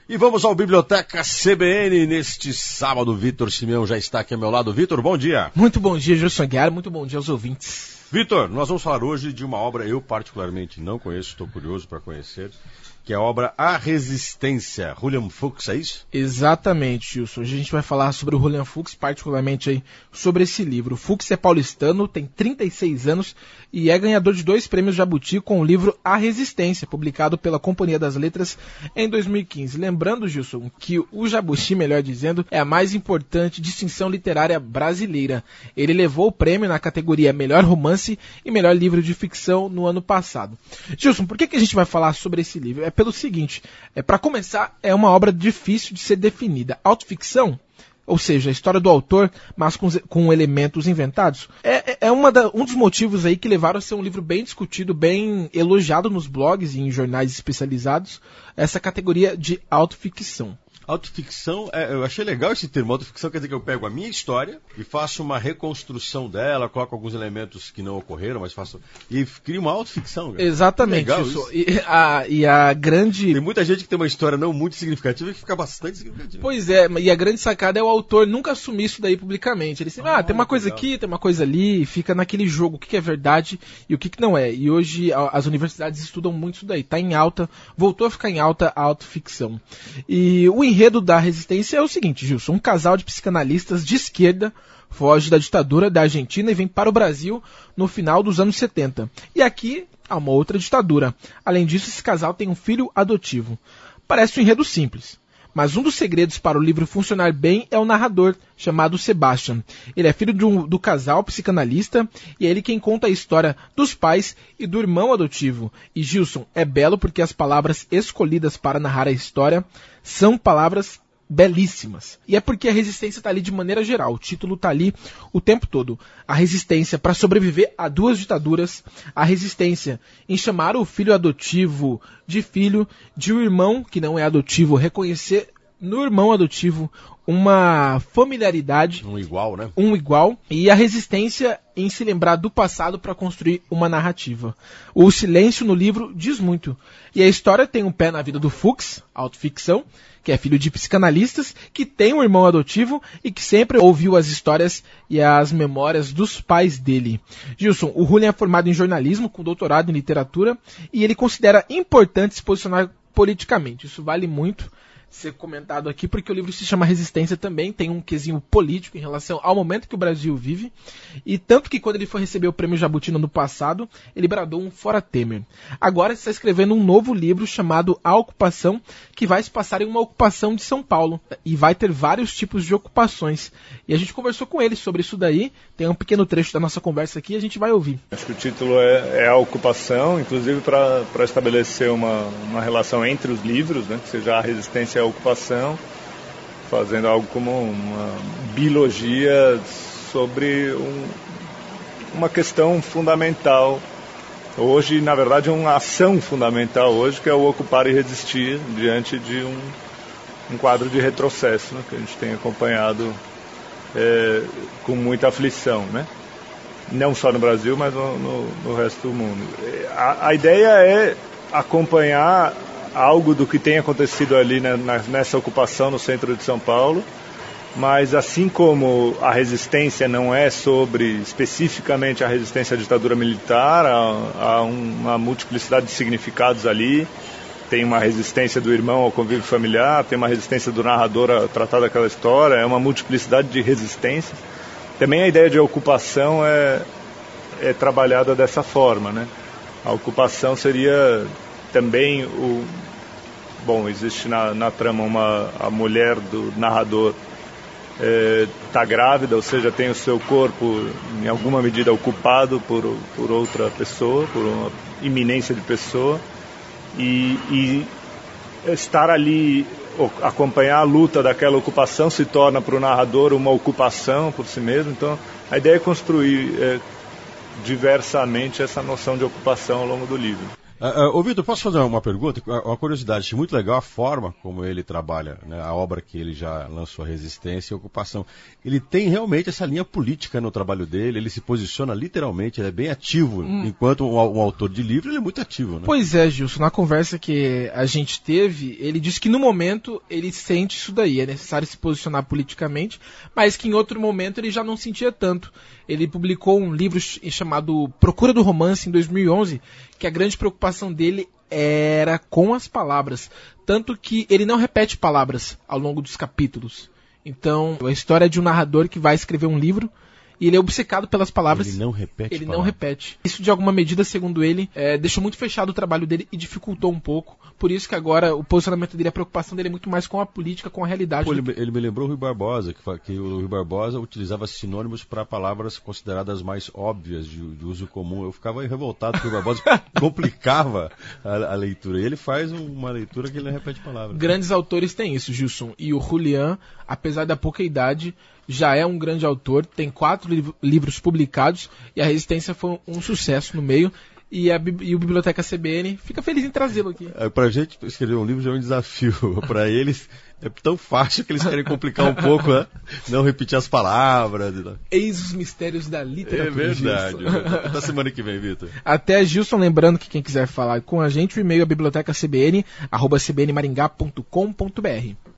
E vamos ao Biblioteca CBN neste sábado. Vitor Simeão já está aqui ao meu lado. Vitor, bom dia. Muito bom dia, Gilson Aguiar. Muito bom dia aos ouvintes. Vitor, nós vamos falar hoje de uma obra eu particularmente não conheço, estou curioso para conhecer, que é a obra A Resistência, William Fuchs, é isso? Exatamente, Gilson. Hoje a gente vai falar sobre o William Fuchs, particularmente aí sobre esse livro. O Fuchs é paulistano, tem 36 anos e é ganhador de 2 prêmios Jabuti com o livro A Resistência, publicado pela Companhia das Letras em 2015. Lembrando, Gilson, que o Jabuti, melhor dizendo, é a mais importante distinção literária brasileira. Ele levou o prêmio na categoria Melhor Romance e Melhor Livro de Ficção no ano passado. Gilson, por que a gente vai falar sobre esse livro? É pelo seguinte, para começar, é uma obra difícil de ser definida. Autoficção, ou seja, a história do autor, mas com elementos inventados, é um dos motivos aí que levaram a ser um livro bem discutido, bem elogiado nos blogs e em jornais especializados, essa categoria de autoficção. Autoficção, eu achei legal esse termo. Autoficção quer dizer que eu pego a minha história e faço uma reconstrução dela, coloco alguns elementos que não ocorreram, mas faço... E crio uma autoficção. Cara. Exatamente. Legal isso. Isso. E a grande... Tem muita gente que tem uma história não muito significativa e que fica bastante significativa. Pois é, e a grande sacada é o autor nunca assumir isso daí publicamente. Ele sempre, tem uma coisa aqui, tem uma coisa ali, e fica naquele jogo, o que é verdade e o que não é. E hoje as universidades estudam muito isso daí. Tá em alta, voltou a ficar em alta a autoficção. E o enredo da Resistência é o seguinte, Gilson, um casal de psicanalistas de esquerda foge da ditadura da Argentina e vem para o Brasil no final dos anos 70. E aqui há uma outra ditadura. Além disso, esse casal tem um filho adotivo. Parece um enredo simples, mas um dos segredos para o livro funcionar bem é o narrador, chamado Sebastian. Ele é filho do casal psicanalista e é ele quem conta a história dos pais e do irmão adotivo. E Gilson, é belo porque as palavras escolhidas para narrar a história são palavras belíssimas. E é porque a resistência está ali de maneira geral. O título está ali o tempo todo. A resistência para sobreviver a 2 ditaduras. A resistência em chamar o filho adotivo de filho, de um irmão que não é adotivo, reconhecer no irmão adotivo uma familiaridade. Um igual, né? Um igual. E a resistência em se lembrar do passado para construir uma narrativa. O silêncio no livro diz muito. E a história tem um pé na vida do Fuchs, autoficção, que é filho de psicanalistas, que tem um irmão adotivo e que sempre ouviu as histórias e as memórias dos pais dele. Gilson, o William é formado em jornalismo, com doutorado em literatura, e ele considera importante se posicionar politicamente. Isso vale muito ser comentado aqui, porque o livro se chama Resistência também, tem um quesinho político em relação ao momento que o Brasil vive, e tanto que quando ele foi receber o prêmio Jabuti no ano passado, ele bradou um fora Temer. Agora ele está escrevendo um novo livro chamado A Ocupação, que vai se passar em uma ocupação de São Paulo, e vai ter vários tipos de ocupações. E a gente conversou com ele sobre isso daí, tem um pequeno trecho da nossa conversa aqui, a gente vai ouvir. Acho que o título é A Ocupação, inclusive para estabelecer uma relação entre os livros, né, que seja A Resistência e a Ocupação, fazendo algo como uma bilogia sobre uma questão fundamental hoje, na verdade uma ação fundamental hoje, que é o ocupar e resistir diante de um quadro de retrocesso, né, que a gente tem acompanhado com muita aflição, né? Não só no Brasil, mas no resto do mundo. A ideia é acompanhar algo do que tem acontecido ali nessa ocupação no centro de São Paulo, mas assim como a resistência não é sobre especificamente a resistência à ditadura militar, há uma multiplicidade de significados ali. Tem uma resistência do irmão ao convívio familiar, tem uma resistência do narrador a tratar daquela história, é uma multiplicidade de resistências. Também a ideia de ocupação é trabalhada dessa forma, né? A ocupação seria também existe na trama a mulher do narrador está grávida, ou seja, tem o seu corpo em alguma medida ocupado por outra pessoa, por uma iminência de pessoa, e estar ali, acompanhar a luta daquela ocupação se torna para o narrador uma ocupação por si mesmo. Então a ideia é construir diversamente essa noção de ocupação ao longo do livro. Ô Vitor, posso fazer uma pergunta? Uma curiosidade, achei muito legal a forma como ele trabalha, né? A obra que ele já lançou, Resistência e Ocupação. Ele tem realmente essa linha política no trabalho dele, ele se posiciona literalmente, ele é bem ativo. Enquanto um autor de livro, ele é muito ativo, né? Pois é, Gilson, na conversa que a gente teve, ele disse que no momento ele sente isso daí, é necessário se posicionar politicamente, mas que em outro momento ele já não sentia tanto. Ele publicou um livro chamado Procura do Romance, em 2011, que a grande preocupação dele era com as palavras. Tanto que ele não repete palavras ao longo dos capítulos. Então, a história é de um narrador que vai escrever um livro e ele é obcecado pelas palavras. Ele não repete Ele não repete. Isso, de alguma medida, segundo ele, deixou muito fechado o trabalho dele e dificultou um pouco. Por isso que agora o posicionamento dele, a preocupação dele é muito mais com a política, com a realidade. Pô, ele me lembrou o Rui Barbosa, que o Rui Barbosa utilizava sinônimos para palavras consideradas mais óbvias de uso comum. Eu ficava revoltado porque o Rui Barbosa complicava a leitura. E ele faz uma leitura que ele não repete palavras. Grandes autores têm isso, Gilson. E o Julián, apesar da pouca idade, já é um grande autor, tem 4 livros publicados e a Resistência foi um sucesso no meio. E o Biblioteca CBN fica feliz em trazê-lo aqui. Pra gente escrever um livro já é um desafio. Pra eles é tão fácil que eles querem complicar um pouco, né? Não repetir as palavras. Eis os mistérios da literatura. É verdade. Até semana que vem, Vitor. Até, Gilson, lembrando que quem quiser falar com a gente, o e-mail é bibliotecacbn@cbnmaringá.com.br.